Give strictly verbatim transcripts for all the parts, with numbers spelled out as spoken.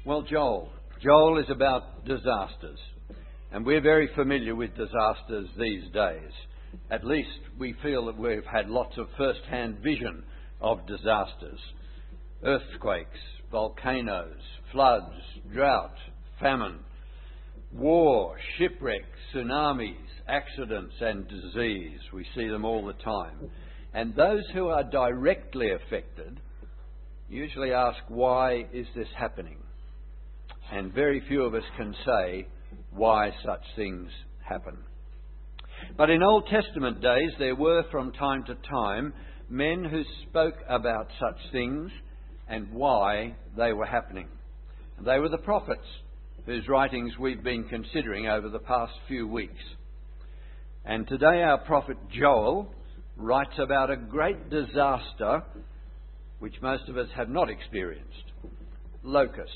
Well, Joel. Joel is about disasters. And we're very familiar with disasters these days. At least we feel that we've had lots of first-hand vision of disasters. Earthquakes, volcanoes, floods, drought, famine, war, shipwreck, tsunamis, accidents and disease. We see them all the time. And those who are directly affected usually ask, why is this happening? And very few of us can say why such things happen. But in Old Testament days, there were from time to time men who spoke about such things and why they were happening. And they were the prophets, whose writings we've been considering over the past few weeks. And today our prophet Joel writes about a great disaster which most of us have not experienced. Locusts.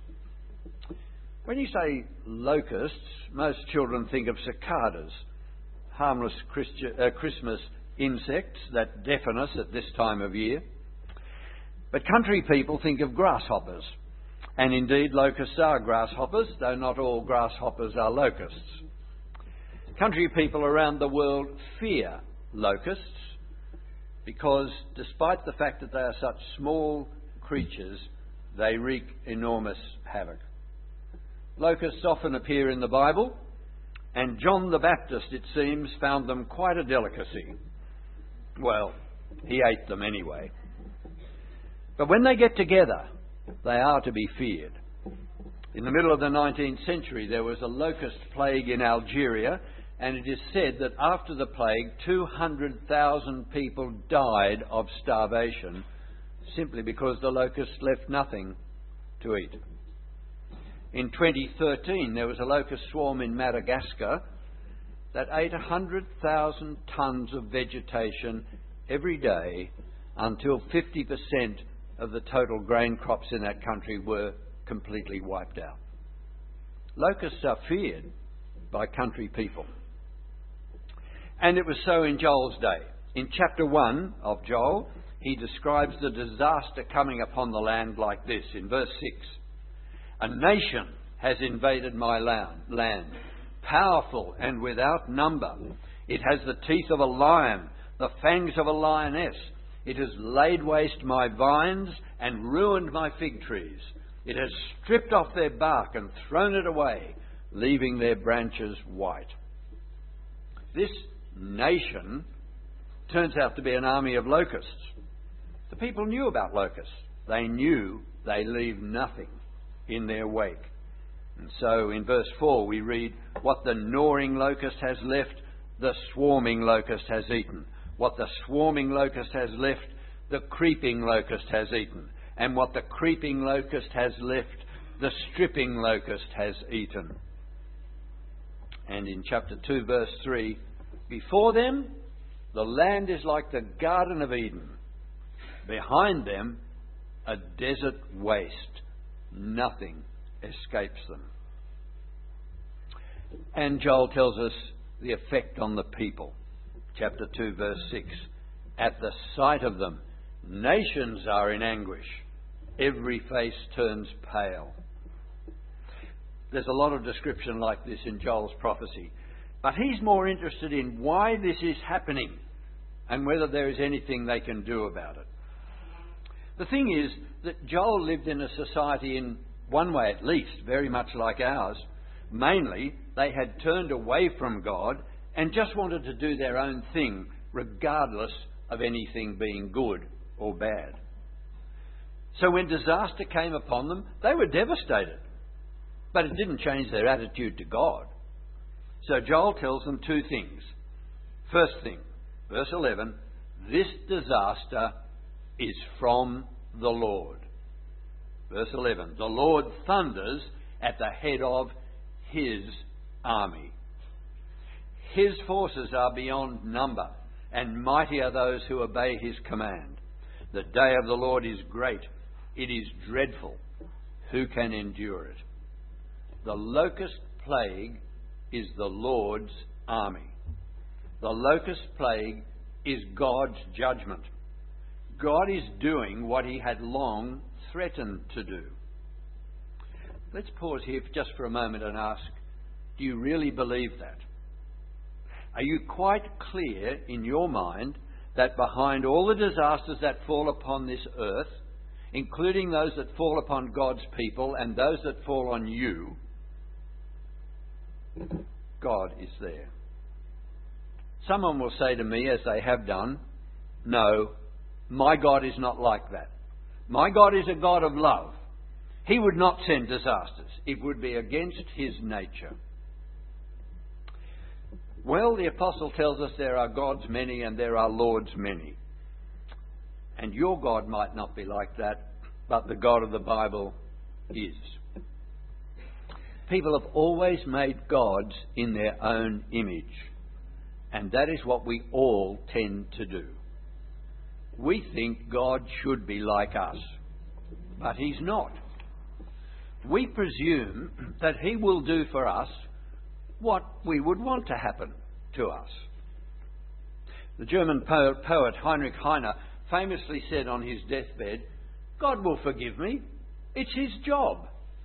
When you say locusts, most children think of cicadas, harmless Christi- uh, Christmas insects that deafen us at this time of year. But country people think of grasshoppers. And indeed, locusts are grasshoppers, though not all grasshoppers are locusts. Country people around the world fear locusts because, despite the fact that they are such small creatures, they wreak enormous havoc. Locusts often appear in the Bible, and John the Baptist, it seems, found them quite a delicacy. Well, he ate them anyway. But when they get together, they are to be feared. In the middle of the nineteenth century, there was a locust plague in Algeria, and it is said that after the plague, two hundred thousand people died of starvation simply because the locusts left nothing to eat. In twenty thirteen, there was a locust swarm in Madagascar that ate one hundred thousand tonnes of vegetation every day until fifty percent of the total grain crops in that country were completely wiped out. Locusts are feared by country people. And it was so in Joel's day. In chapter one of Joel, he describes the disaster coming upon the land like this, in verse six. A nation has invaded my land, powerful and without number. It has the teeth of a lion, the fangs of a lioness. It has laid waste my vines and ruined my fig trees. It has stripped off their bark and thrown it away, leaving their branches white. This nation turns out to be an army of locusts. The people knew about locusts. They knew they leave nothing in their wake. And so in verse four we read, what the gnawing locust has left, the swarming locust has eaten. What the swarming locust has left, the creeping locust has eaten. And what the creeping locust has left, the stripping locust has eaten. And in chapter two, verse three, before them, the land is like the Garden of Eden. Behind them, a desert waste. Nothing escapes them. And Joel tells us the effect on the people. Chapter two, verse six. At the sight of them, nations are in anguish. Every face turns pale. There's a lot of description like this in Joel's prophecy. But he's more interested in why this is happening and whether there is anything they can do about it. The thing is that Joel lived in a society, in one way at least, very much like ours. Mainly, they had turned away from God and just wanted to do their own thing, regardless of anything being good or bad. So when disaster came upon them, they were devastated. But it didn't change their attitude to God. So Joel tells them two things. First thing, verse eleven, this disaster is from the Lord. Verse eleven, the Lord thunders at the head of his army. His forces are beyond number, and mighty are those who obey his command. The day of the Lord is great. It is dreadful. Who can endure it? The locust plague is the Lord's army. The locust plague is God's judgment. God is doing what he had long threatened to do. Let's pause here just for a moment and ask, do you really believe that? Are you quite clear in your mind that behind all the disasters that fall upon this earth, including those that fall upon God's people and those that fall on you, God is there? Someone will say to me, as they have done, no, my God is not like that. My God is a God of love. He would not send disasters. It would be against his nature. Well, the apostle tells us there are gods many and there are lords many. And your God might not be like that, but the God of the Bible is. People have always made gods in their own image. And that is what we all tend to do. We think God should be like us, but he's not. We presume that he will do for us what we would want to happen to us. The German poet, poet Heinrich Heine famously said on his deathbed, God will forgive me. It's his job.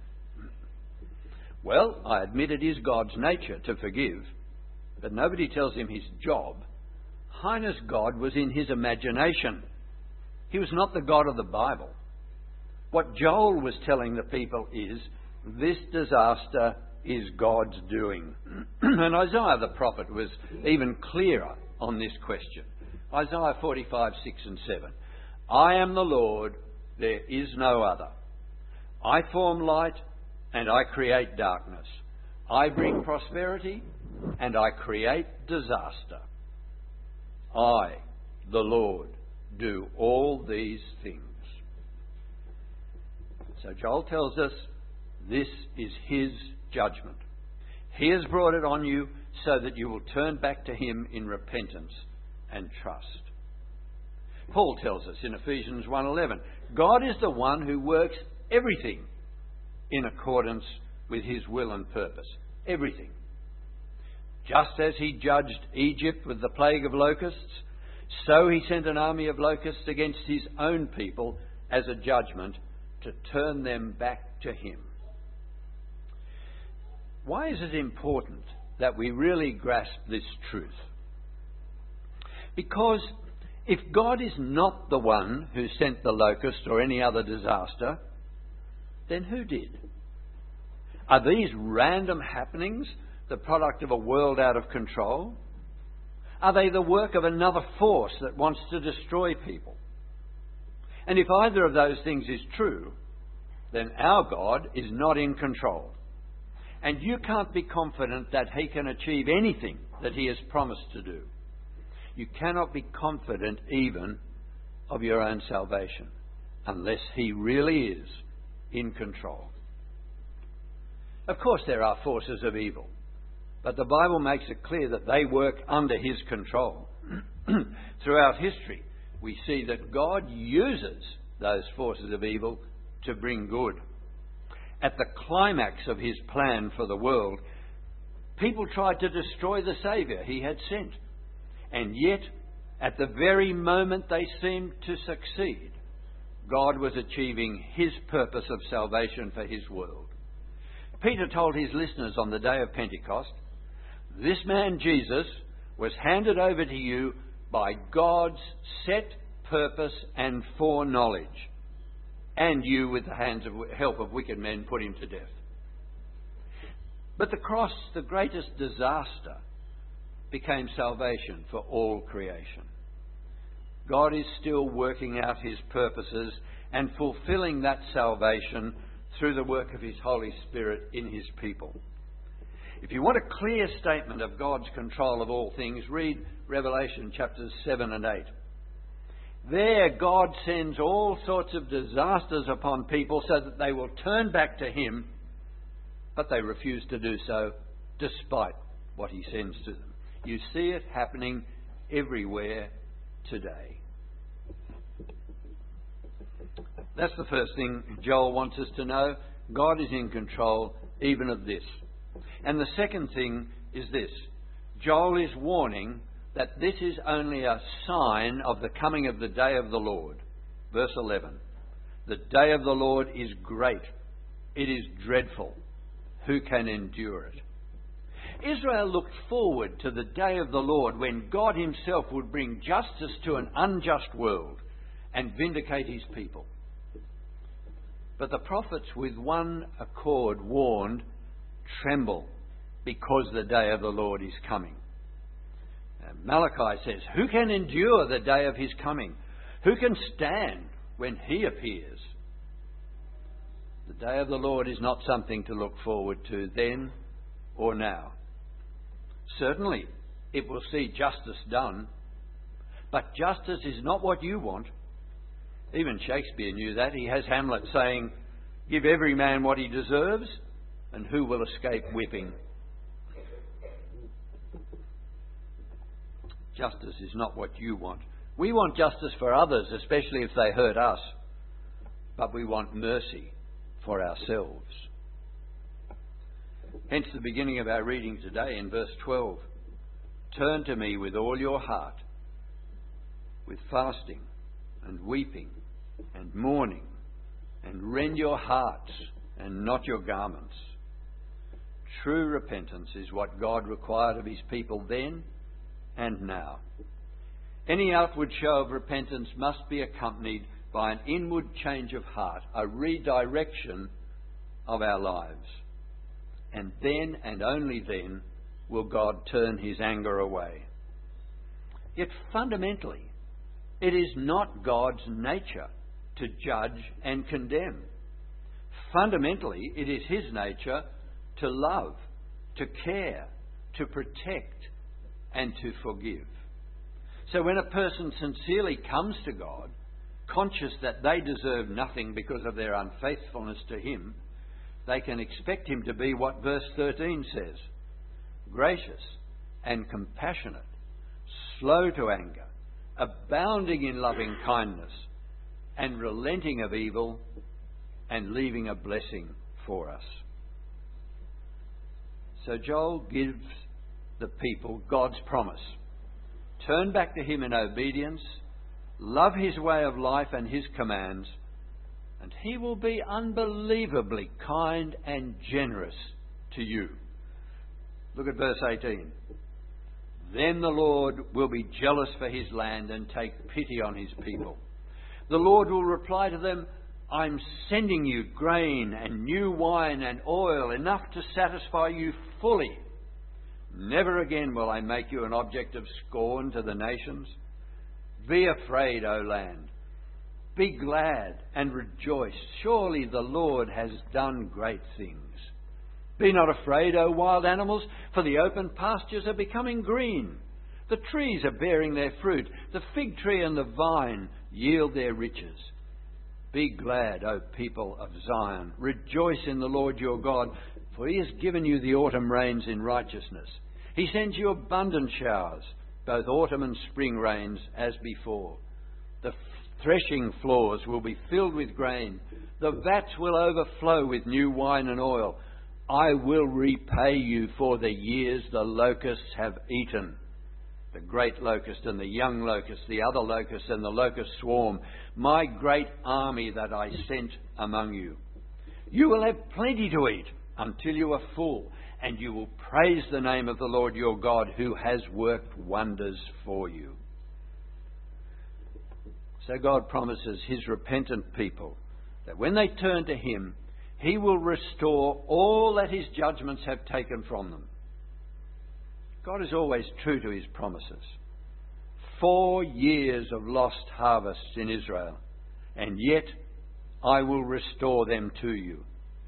Well, I admit it is God's nature to forgive, but nobody tells him his job. Heine's God was in his imagination. He was not the God of the Bible. What Joel was telling the people is, this disaster is God's doing. And Isaiah the prophet was even clearer on this question. Isaiah forty-five, six and seven. I am the Lord, there is no other. I form light and I create darkness. I bring prosperity and I create disaster. I, the Lord, do all these things. So Joel tells us this is his judgment. He has brought it on you so that you will turn back to him in repentance and trust. Paul tells us in Ephesians one eleven, God is the one who works everything in accordance with his will and purpose. Everything. Just as he judged Egypt with the plague of locusts, so he sent an army of locusts against his own people as a judgment to turn them back to him. Why is it important that we really grasp this truth? Because if God is not the one who sent the locust or any other disaster, then who did? Are these random happenings the product of a world out of control? Are they the work of another force that wants to destroy people? And if either of those things is true, then our God is not in control. And you can't be confident that he can achieve anything that he has promised to do. You cannot be confident even of your own salvation unless he really is in control. Of course there are forces of evil, but the Bible makes it clear that they work under his control. Throughout history, we see that God uses those forces of evil to bring good. At the climax of his plan for the world, people tried to destroy the Saviour he had sent. And yet, at the very moment they seemed to succeed, God was achieving his purpose of salvation for his world. Peter told his listeners on the day of Pentecost, this man Jesus was handed over to you by God's set purpose and foreknowledge, and you, with the hands of help of wicked men, put him to death. But the cross, the greatest disaster, became salvation for all creation. God is still working out his purposes and fulfilling that salvation through the work of his Holy Spirit in his people. If you want a clear statement of God's control of all things, read Revelation chapters seven and eight. There God sends all sorts of disasters upon people so that they will turn back to him, but they refuse to do so despite what he sends to them. You see it happening everywhere today. That's the first thing Joel wants us to know. God is in control even of this. And the second thing is this. Joel is warning that this is only a sign of the coming of the day of the Lord. Verse eleven. The day of the Lord is great It is dreadful. Who can endure it? Israel looked forward to the day of the Lord when God himself would bring justice to an unjust world and vindicate his people. But the prophets with one accord warned, tremble, because the day of the Lord is coming. And Malachi says, who can endure the day of his coming? Who can stand when he appears? The day of the Lord is not something to look forward to then or now. Certainly, it will see justice done, but justice is not what you want. Even Shakespeare knew that. He has Hamlet saying, give every man what he deserves, and who will escape whipping? Justice is not what you want. We want justice for others, especially if they hurt us, but we want mercy for ourselves. Hence the beginning of our reading today in verse twelve. Turn to me with all your heart, with fasting and weeping and mourning, and rend your hearts and not your garments. True repentance is what God required of his people then and now. Any outward show of repentance must be accompanied by an inward change of heart, a redirection of our lives. And then and only then will God turn his anger away. Yet fundamentally, it is not God's nature to judge and condemn. Fundamentally, it is his nature to love, to care, to protect, and to forgive. So when a person sincerely comes to God, conscious that they deserve nothing because of their unfaithfulness to him, they can expect him to be what verse thirteen says: gracious and compassionate, slow to anger, abounding in loving kindness, and relenting of evil, and leaving a blessing for us. So Joel gives the people God's promise. Turn back to him in obedience, love his way of life and his commands, and he will be unbelievably kind and generous to you. Look at verse eighteen. Then the Lord will be jealous for his land and take pity on his people. The Lord will reply to them, I'm sending you grain and new wine and oil, enough to satisfy you fully. Never again will I make you an object of scorn to the nations. Be afraid, O land. Be glad and rejoice. Surely the Lord has done great things. Be not afraid, O wild animals, for the open pastures are becoming green. The trees are bearing their fruit. The fig tree and the vine yield their riches. Be glad, O people of Zion. Rejoice in the Lord your God, for he has given you the autumn rains in righteousness. He sends you abundant showers, both autumn and spring rains as before. The threshing floors will be filled with grain. The vats will overflow with new wine and oil. I will repay you for the years the locusts have eaten. The great locust and the young locust, the other locust and the locust swarm, my great army that I sent among you. You will have plenty to eat until you are full, and you will praise the name of the Lord your God, who has worked wonders for you. So God promises his repentant people that when they turn to him, he will restore all that his judgments have taken from them. God is always true to his promises. Four years of lost harvests in Israel, and yet I will restore them to you.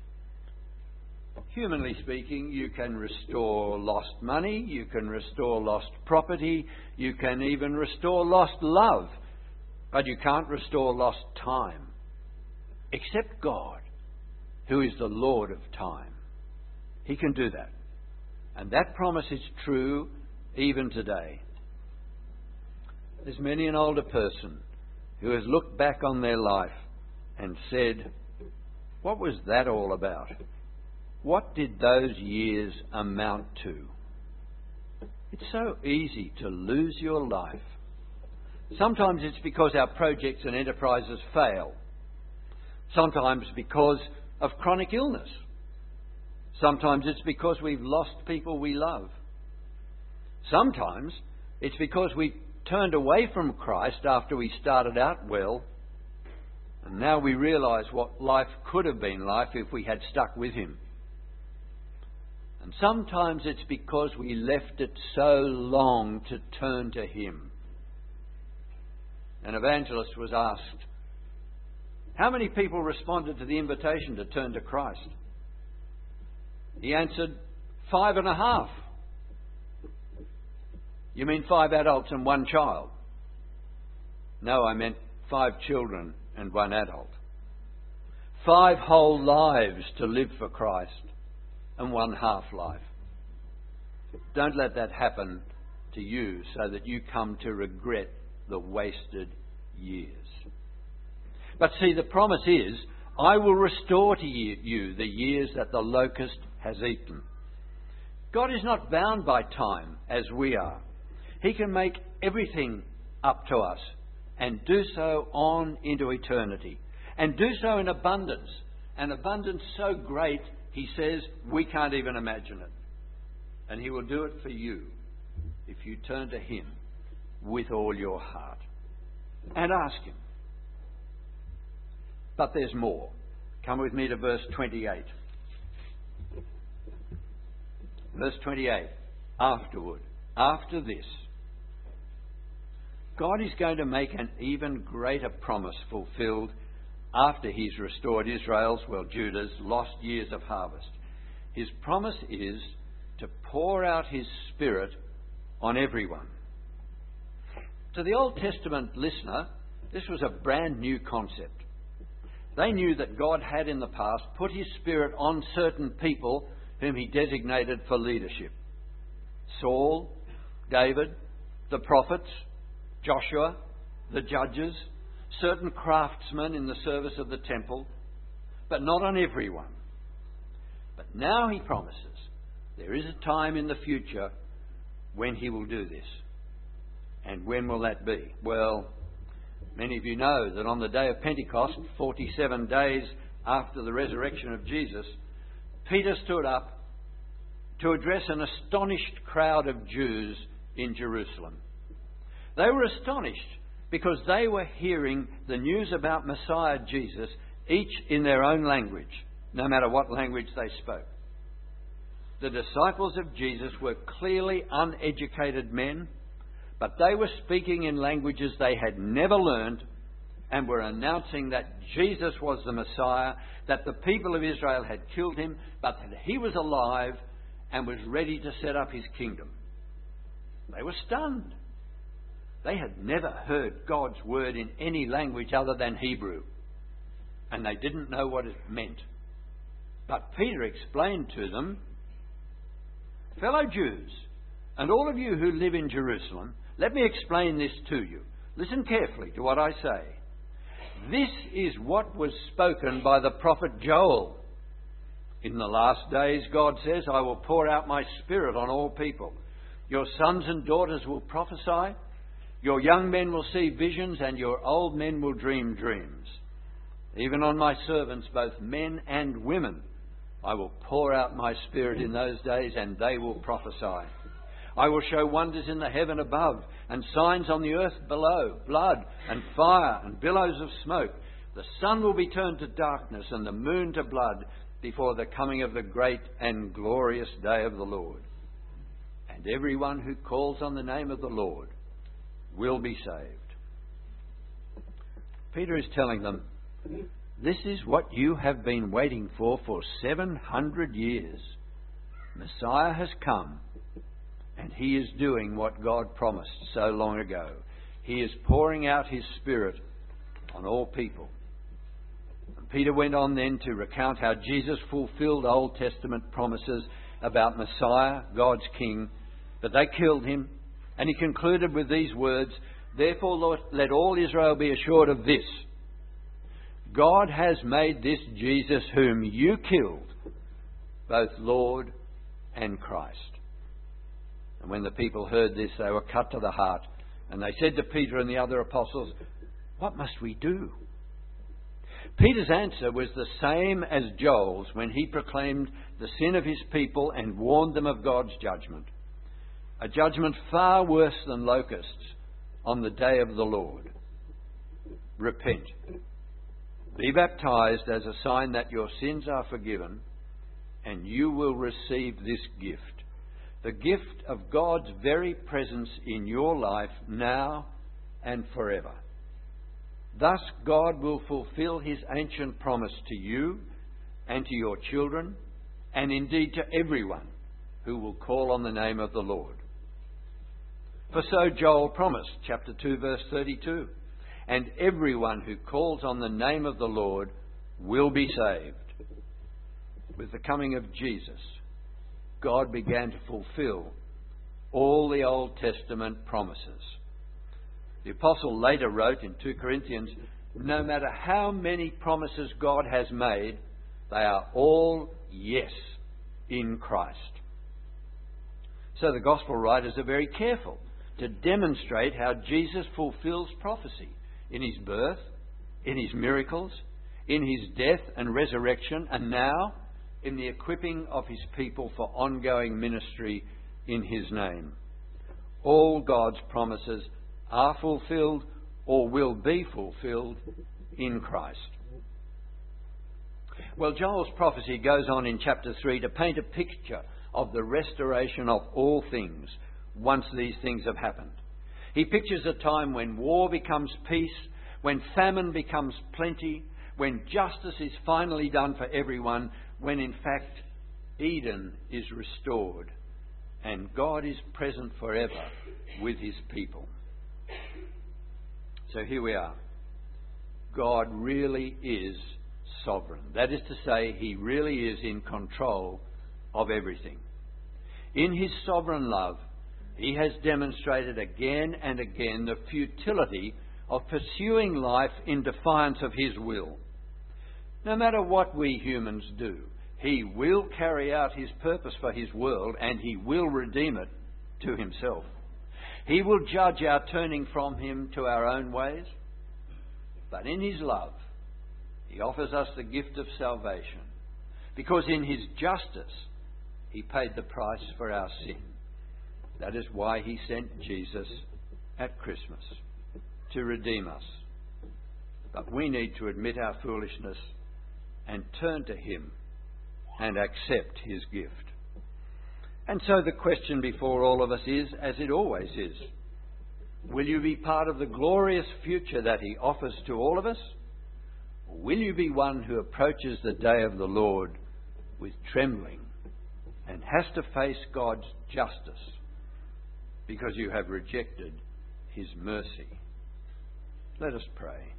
Humanly speaking, you can restore lost money, you can restore lost property, you can even restore lost love, but you can't restore lost time. Except God, who is the Lord of time. He can do that. And that promise is true even today. There's many an older person who has looked back on their life and said, what was that all about? What did those years amount to? It's so easy to lose your life. Sometimes it's because our projects and enterprises fail. Sometimes because of chronic illness. Sometimes it's because we've lost people we love. Sometimes it's because we turned away from Christ after we started out well, and now we realise what life could have been like if we had stuck with Him. And sometimes it's because we left it so long to turn to Him. An evangelist was asked, how many people responded to the invitation to turn to Christ? He answered, five and a half. You mean five adults and one child? No, I meant five children and one adult. Five whole lives to live for Christ and one half life. Don't let that happen to you so that you come to regret the wasted years. But see, the promise is, I will restore to you the years that the locust has eaten. God is not bound by time as we are. He can make everything up to us and do so on into eternity. And do so in abundance. An abundance so great, He says, we can't even imagine it. And He will do it for you if you turn to Him with all your heart and ask Him. But there's more. Come with me to verse twenty-eight. Verse twenty-eight. Afterward, after this, God is going to make an even greater promise fulfilled after He's restored Israel's, well, Judah's, lost years of harvest. His promise is to pour out His Spirit on everyone. To the Old Testament listener, this was a brand new concept. They knew that God had in the past put His Spirit on certain people whom He designated for leadership. Saul, David, the prophets, Joshua, the judges, certain craftsmen in the service of the temple, but not on everyone. But now He promises there is a time in the future when He will do this. And when will that be? Well, many of you know that on the day of Pentecost, forty-seven days after the resurrection of Jesus, Peter stood up to address an astonished crowd of Jews in Jerusalem. They were astonished because they were hearing the news about Messiah Jesus, each in their own language, no matter what language they spoke. The disciples of Jesus were clearly uneducated men, but they were speaking in languages they had never learned and were announcing that Jesus was the Messiah, that the people of Israel had killed Him, but that He was alive and was ready to set up His kingdom. They were stunned. They had never heard God's word in any language other than Hebrew, and they didn't know what it meant. But Peter explained to them, fellow Jews, and all of you who live in Jerusalem, let me explain this to you. Listen carefully to what I say. This is what was spoken by the prophet Joel. In the last days, God says, I will pour out my Spirit on all people. Your sons and daughters will prophesy. Your young men will see visions, and your old men will dream dreams. Even on my servants, both men and women, I will pour out my Spirit in those days, and they will prophesy. I will show wonders in the heaven above, and signs on the earth below, blood and fire and billows of smoke. The sun will be turned to darkness, and the moon to blood, before the coming of the great and glorious day of the Lord. And everyone who calls on the name of the Lord will be saved. Peter is telling them, this is what you have been waiting for for seven hundred years. Messiah has come, and He is doing what God promised so long ago. He is pouring out His Spirit on all people. And Peter went on then to recount how Jesus fulfilled Old Testament promises about Messiah, God's King, but they killed Him. And he concluded with these words, therefore Lord, let all Israel be assured of this. God has made this Jesus whom you killed, both Lord and Christ. And when the people heard this, they were cut to the heart. And they said to Peter and the other apostles, what must we do? Peter's answer was the same as Joel's when he proclaimed the sin of his people and warned them of God's judgment. A judgment far worse than locusts on the day of the Lord. Repent. Be baptized as a sign that your sins are forgiven, and you will receive this gift. The gift of God's very presence in your life now and forever. Thus God will fulfill his ancient promise to you and to your children, and indeed to everyone who will call on the name of the Lord. For so Joel promised, chapter two, verse thirty-two, and everyone who calls on the name of the Lord will be saved. With the coming of Jesus, God began to fulfill all the Old Testament promises. The apostle later wrote in Second Corinthians, no matter how many promises God has made, they are all yes in Christ. So the gospel writers are very careful to demonstrate how Jesus fulfills prophecy in his birth, in his miracles, in his death and resurrection, and now in the equipping of his people for ongoing ministry in his name. All God's promises are fulfilled or will be fulfilled in Christ. Well, Joel's prophecy goes on in chapter three to paint a picture of the restoration of all things once these things have happened. He pictures a time when war becomes peace, when famine becomes plenty, when justice is finally done for everyone, when in fact Eden is restored and God is present forever with his people. So here we are. God really is sovereign. That is to say, he really is in control of everything. In his sovereign love, he has demonstrated again and again the futility of pursuing life in defiance of his will. No matter what we humans do, he will carry out his purpose for his world, and he will redeem it to himself. He will judge our turning from him to our own ways. But in his love, he offers us the gift of salvation, because in his justice, he paid the price for our sin. That is why he sent Jesus at Christmas, to redeem us. But we need to admit our foolishness and turn to him and accept his gift. And so the question before all of us is, as it always is, will you be part of the glorious future that he offers to all of us? Or will you be one who approaches the day of the Lord with trembling and has to face God's justice because you have rejected his mercy? Let us pray.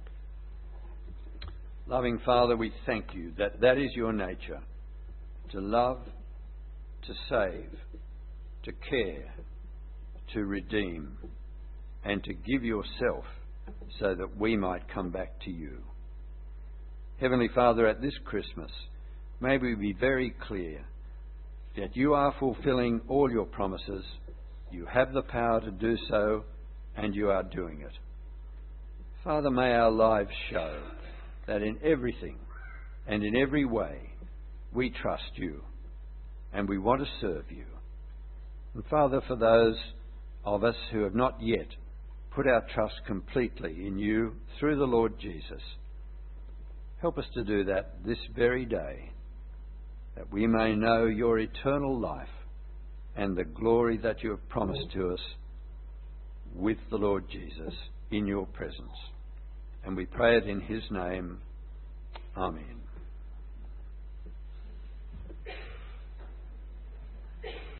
Loving Father, we thank you that that is your nature, to love, to save, to care, to redeem, and to give yourself so that we might come back to you. Heavenly Father, at this Christmas, may we be very clear that you are fulfilling all your promises, you have the power to do so, and you are doing it. Father, may our lives show that in everything and in every way we trust you and we want to serve you. And Father, for those of us who have not yet put our trust completely in you through the Lord Jesus, help us to do that this very day, that we may know your eternal life and the glory that you have promised to us with the Lord Jesus in your presence. And we pray it in his name. Amen.